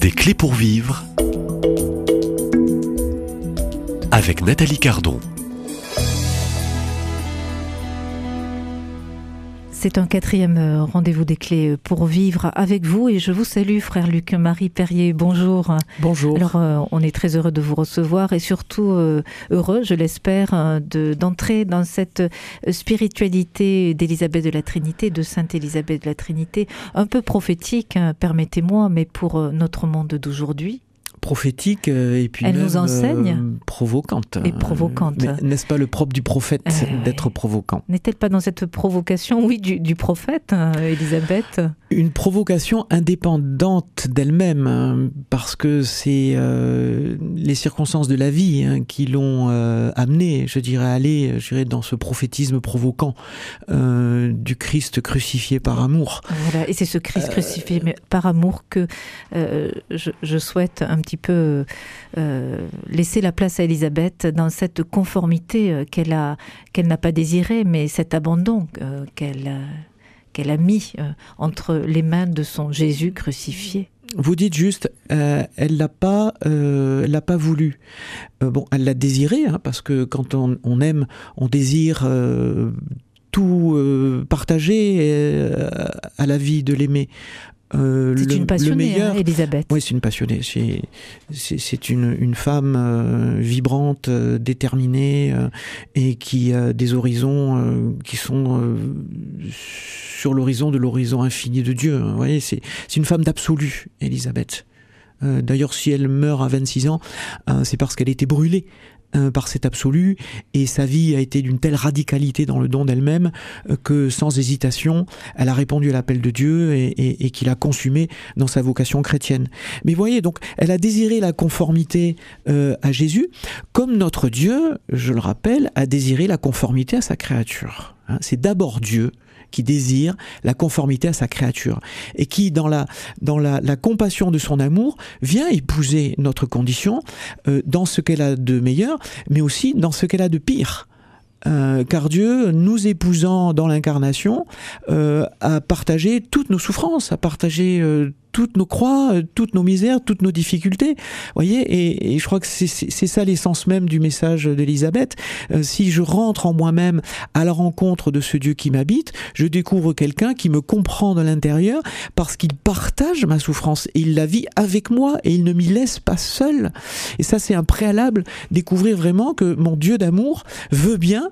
Des clés pour vivre avec Nathalie Cardon. C'est un 4e rendez-vous des clés pour vivre avec vous et je vous salue, frère Luc Marie Perrier. Bonjour. Bonjour. Alors, on est très heureux de vous recevoir et surtout heureux, je l'espère, d'entrer dans cette spiritualité d'Élisabeth de la Trinité, de Sainte Élisabeth de la Trinité, un peu prophétique, permettez-moi, mais pour notre monde d'aujourd'hui. Prophétique et puis elle même nous enseigne. Provocante. Et provocante. Mais n'est-ce pas le propre du prophète d'être provocant? N'est-elle pas dans cette provocation, oui, du prophète, Élisabeth? Une provocation indépendante d'elle-même, parce que c'est les circonstances de la vie qui l'ont amenée, je dirais, à aller dans ce prophétisme provoquant du Christ crucifié par amour. Voilà, et c'est ce Christ crucifié par amour que je souhaite un petit peu laisser la place à Élisabeth dans cette conformité qu'elle n'a pas désirée, mais cet abandon qu'elle a mis entre les mains de son Jésus crucifié. Vous dites juste, elle l'a pas voulu. Bon, elle l'a désiré, parce que quand on aime, on désire tout partager à la vie de l'aimer. C'est une passionnée, Élisabeth. Oui, c'est une passionnée. C'est une femme vibrante, déterminée, et qui a des horizons qui sont sur l'horizon de l'horizon infini de Dieu. Vous voyez, c'est une femme d'absolu, Élisabeth. D'ailleurs, si elle meurt à 26 ans, c'est parce qu'elle a été brûlée par cet absolu, et sa vie a été d'une telle radicalité dans le don d'elle-même que sans hésitation, elle a répondu à l'appel de Dieu et qu'il a consumé dans sa vocation chrétienne. Mais voyez, donc, elle a désiré la conformité à Jésus, comme notre Dieu, je le rappelle, a désiré la conformité à sa créature. C'est d'abord Dieu qui désire la conformité à sa créature et qui, dans la compassion de son amour, vient épouser notre condition dans ce qu'elle a de meilleur, mais aussi dans ce qu'elle a de pire. Car Dieu, nous épousant dans l'incarnation, a partagé toutes nos souffrances, a partagé toutes nos croix, toutes nos misères, toutes nos difficultés. Voyez, et je crois que c'est ça l'essence même du message d'Élisabeth. Si je rentre en moi-même à la rencontre de ce Dieu qui m'habite, je découvre quelqu'un qui me comprend de l'intérieur parce qu'il partage ma souffrance et il la vit avec moi et il ne m'y laisse pas seul. Et ça, c'est un préalable, découvrir vraiment que mon Dieu d'amour veut bien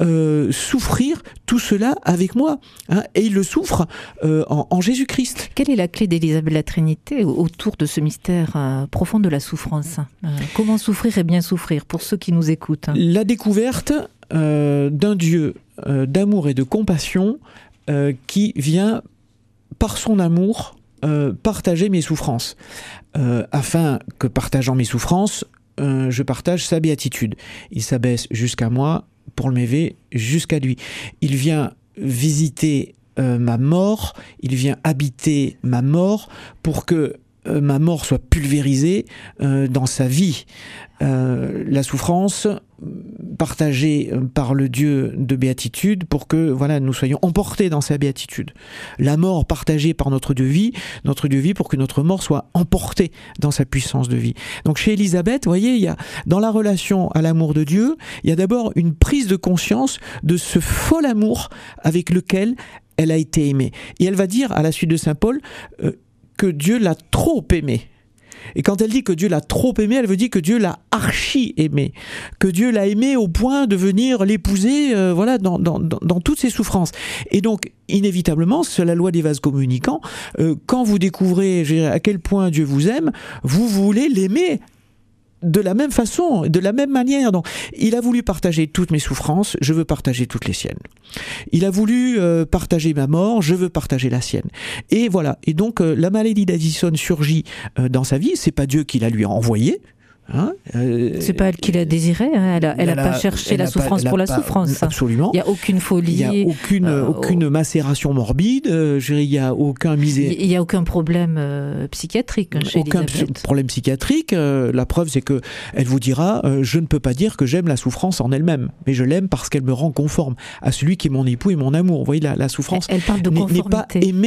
souffrir tout cela avec moi. Et il le souffre en Jésus-Christ. Quelle est la clé d'Élisabeth de la Trinité autour de ce mystère profond de la souffrance? Comment souffrir et bien souffrir pour ceux qui nous écoutent? La découverte d'un Dieu d'amour et de compassion qui vient par son amour partager mes souffrances, afin que partageant mes souffrances, je partage sa béatitude. Il s'abaisse jusqu'à moi pour m'élever jusqu'à lui. Il vient visiter ma mort, il vient habiter ma mort pour que ma mort soit pulvérisée dans sa vie. La souffrance partagée par le Dieu de béatitude pour que nous soyons emportés dans sa béatitude. La mort partagée par notre Dieu vie pour que notre mort soit emportée dans sa puissance de vie. Donc chez Élisabeth, vous voyez, il y a dans la relation à l'amour de Dieu, il y a d'abord une prise de conscience de ce fol amour avec lequel elle a été aimée. Et elle va dire à la suite de saint Paul que Dieu l'a trop aimée. Et quand elle dit que Dieu l'a trop aimé, elle veut dire que Dieu l'a archi aimé, que Dieu l'a aimé au point de venir l'épouser dans toutes ses souffrances. Et donc, inévitablement, c'est la loi des vases communicants, quand vous découvrez à quel point Dieu vous aime, vous voulez l'aimer de la même façon, de la même manière. Donc, il a voulu partager toutes mes souffrances, je veux partager toutes les siennes. Il a voulu partager ma mort, je veux partager la sienne. Et voilà. Et donc, la maladie d'Addison surgit dans sa vie. C'est pas Dieu qui la lui a envoyée. C'est pas elle qui l'a désiré, elle a pas cherché la souffrance pour la souffrance. Absolument. Il n'y a aucune folie. Il n'y a aucune macération morbide, il n'y a aucun Il n'y a aucun problème psychiatrique chez Élisabeth. Aucun problème psychiatrique. La preuve, c'est que elle vous dira je ne peux pas dire que j'aime la souffrance en elle-même, mais je l'aime parce qu'elle me rend conforme à celui qui est mon époux et mon amour. Vous voyez, la souffrance elle parle de n'est pas aimée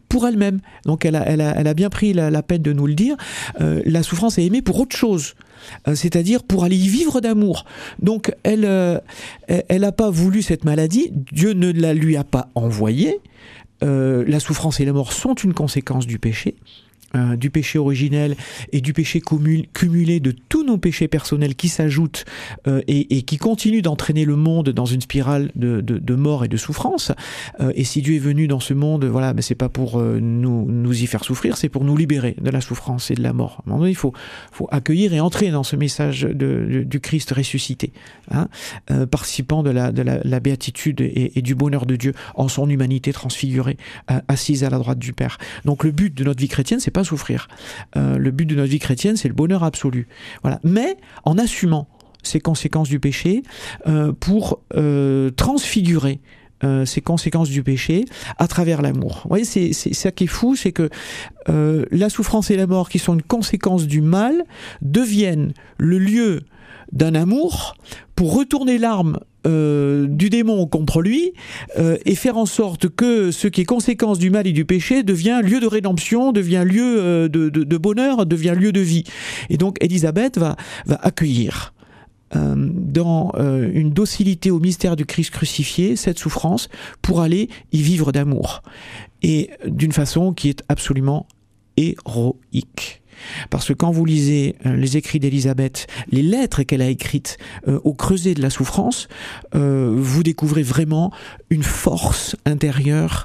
pour elle-même. Donc elle a bien pris la peine de nous le dire. La souffrance est aimée pour autre chose. C'est-à-dire pour aller y vivre d'amour. Donc elle n'a pas voulu cette maladie, Dieu ne la lui a pas envoyée. La souffrance et la mort sont une conséquence du péché originel et du péché cumulé de tous nos péchés personnels qui s'ajoutent et qui continuent d'entraîner le monde dans une spirale de mort et de souffrance. Et si Dieu est venu dans ce monde, voilà, mais c'est pas pour nous y faire souffrir, c'est pour nous libérer de la souffrance et de la mort. À un moment donné, il faut accueillir et entrer dans ce message du Christ ressuscité, hein, participant de la béatitude et du bonheur de Dieu en son humanité transfigurée, assise à la droite du Père. Donc le but de notre vie chrétienne, c'est pas souffrir. Le but de notre vie chrétienne, c'est le bonheur absolu. Voilà. Mais en assumant ces conséquences du péché pour transfigurer ces conséquences du péché à travers l'amour. Vous voyez, c'est ça qui est fou, c'est que la souffrance et la mort, qui sont une conséquence du mal, deviennent le lieu d'un amour pour retourner l'arme du démon contre lui et faire en sorte que ce qui est conséquence du mal et du péché devient lieu de rédemption, devient lieu de bonheur, devient lieu de vie. Et donc Élisabeth va accueillir dans une docilité au mystère du Christ crucifié cette souffrance pour aller y vivre d'amour, et d'une façon qui est absolument héroïque. Parce que quand vous lisez les écrits d'Élisabeth, les lettres qu'elle a écrites au creuset de la souffrance, vous découvrez vraiment une force intérieure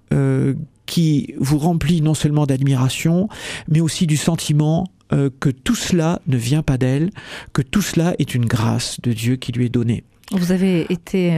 qui vous remplit non seulement d'admiration, mais aussi du sentiment que tout cela ne vient pas d'elle, que tout cela est une grâce de Dieu qui lui est donnée. Vous avez été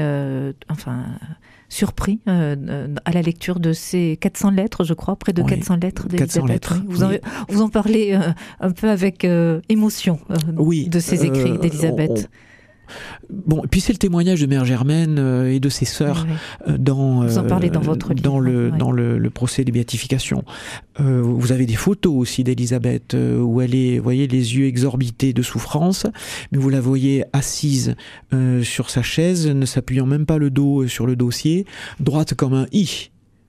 surpris à la lecture de ces 400 lettres, je crois, près de 400 lettres d'Élisabeth. 400 lettres. Oui. Vous en parlez un peu avec émotion de ces écrits d'Élisabeth. Bon, et puis c'est le témoignage de Mère Germaine et de ses sœurs vous en parlez dans votre livre, dans le procès des béatifications. Vous avez des photos aussi d'Élisabeth où elle est, vous voyez, les yeux exorbités de souffrance, mais vous la voyez assise sur sa chaise, ne s'appuyant même pas le dos sur le dossier, droite comme un i.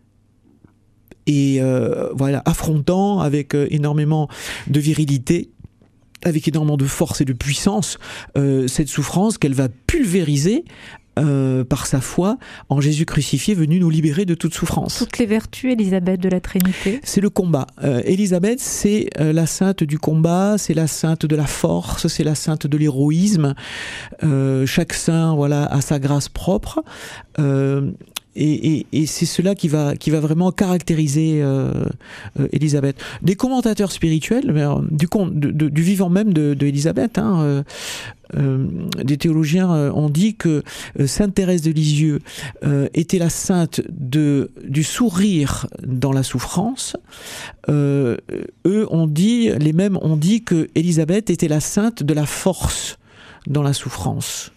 Et voilà, affrontant avec énormément de virilité, avec énormément de force et de puissance, cette souffrance qu'elle va pulvériser par sa foi en Jésus crucifié, venu nous libérer de toute souffrance. Toutes les vertus, Élisabeth, de la Trinité. C'est le combat. Élisabeth, c'est la sainte du combat, c'est la sainte de la force, c'est la sainte de l'héroïsme. Chaque saint, voilà, a sa grâce propre. Et c'est cela qui va vraiment caractériser Élisabeth. Des commentateurs spirituels, du vivant même de Élisabeth, des théologiens ont dit que Sainte Thérèse de Lisieux était la sainte du sourire dans la souffrance. Les mêmes ont dit que Élisabeth était la sainte de la force dans la souffrance.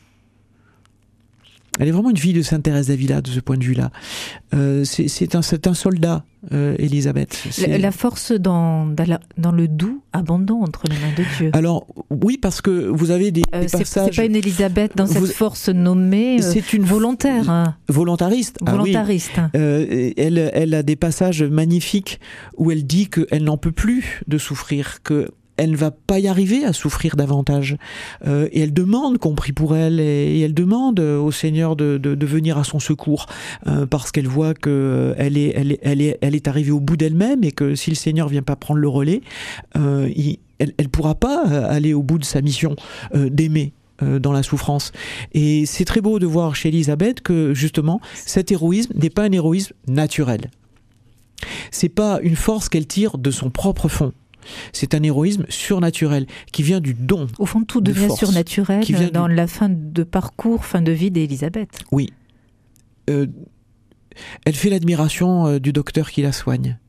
Elle est vraiment une fille de Sainte Thérèse d'Avila de ce point de vue-là. C'est un soldat, Élisabeth. La force dans le doux abandon entre les mains de Dieu. Alors oui, parce que vous avez des passages... C'est pas une Élisabeth dans cette force nommée, c'est une volontaire. Hein. Volontariste. Volontariste. Ah oui. Elle a des passages magnifiques où elle dit qu'elle n'en peut plus de souffrir, elle ne va pas y arriver à souffrir davantage. Et elle demande qu'on prie pour elle, et elle demande au Seigneur de venir à son secours, parce qu'elle voit qu'elle est arrivée au bout d'elle-même, et que si le Seigneur ne vient pas prendre le relais, elle ne pourra pas aller au bout de sa mission d'aimer dans la souffrance. Et c'est très beau de voir chez Élisabeth que justement cet héroïsme n'est pas un héroïsme naturel. C'est pas une force qu'elle tire de son propre fond. C'est un héroïsme surnaturel qui vient du don. Au fond, tout devient surnaturel dans la fin de parcours, fin de vie d'Élisabeth. Oui. Elle fait l'admiration du docteur qui la soigne.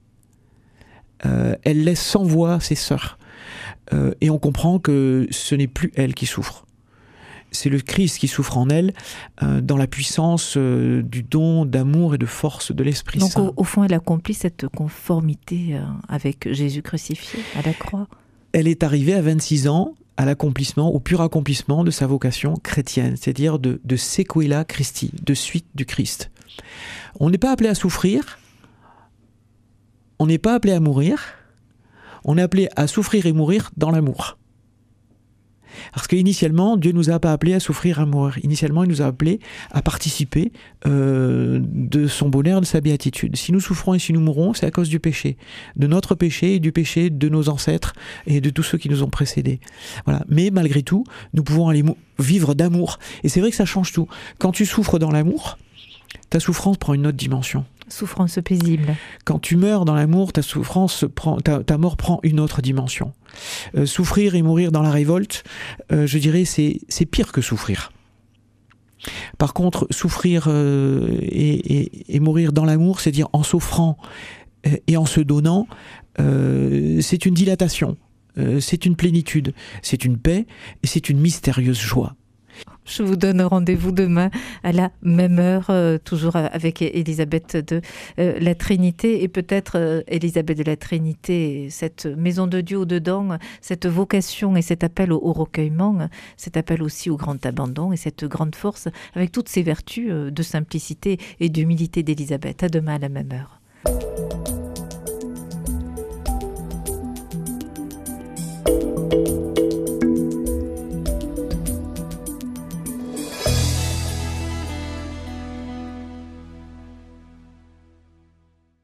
Elle laisse sans voix ses sœurs. Et on comprend que ce n'est plus elle qui souffre. C'est le Christ qui souffre en elle, dans la puissance du don d'amour et de force de l'Esprit Saint. Donc au fond, elle accomplit cette conformité avec Jésus crucifié à la croix. Elle est arrivée à 26 ans à l'accomplissement, au pur accomplissement de sa vocation chrétienne, c'est-à-dire de sequela Christi, de suite du Christ. On n'est pas appelé à souffrir, on n'est pas appelé à mourir, on est appelé à souffrir et mourir dans l'amour. Parce qu'initialement, Dieu ne nous a pas appelés à souffrir et à mourir. Initialement, il nous a appelés à participer de son bonheur, de sa béatitude. Si nous souffrons et si nous mourons, c'est à cause du péché. De notre péché et du péché de nos ancêtres et de tous ceux qui nous ont précédés. Voilà. Mais malgré tout, nous pouvons aller vivre d'amour. Et c'est vrai que ça change tout. Quand tu souffres dans l'amour, ta souffrance prend une autre dimension. Souffrance paisible. Quand tu meurs dans l'amour, ta mort prend une autre dimension. Souffrir et mourir dans la révolte, je dirais, c'est pire que souffrir. Par contre, souffrir et mourir dans l'amour, c'est dire en s'offrant et en se donnant, c'est une dilatation, c'est une plénitude, c'est une paix et c'est une mystérieuse joie. Je vous donne rendez-vous demain à la même heure, toujours avec Élisabeth de la Trinité. Et peut-être, Élisabeth de la Trinité, cette maison de Dieu au-dedans, cette vocation et cet appel au recueillement, cet appel aussi au grand abandon et cette grande force, avec toutes ces vertus de simplicité et d'humilité d'Élisabeth. À demain à la même heure.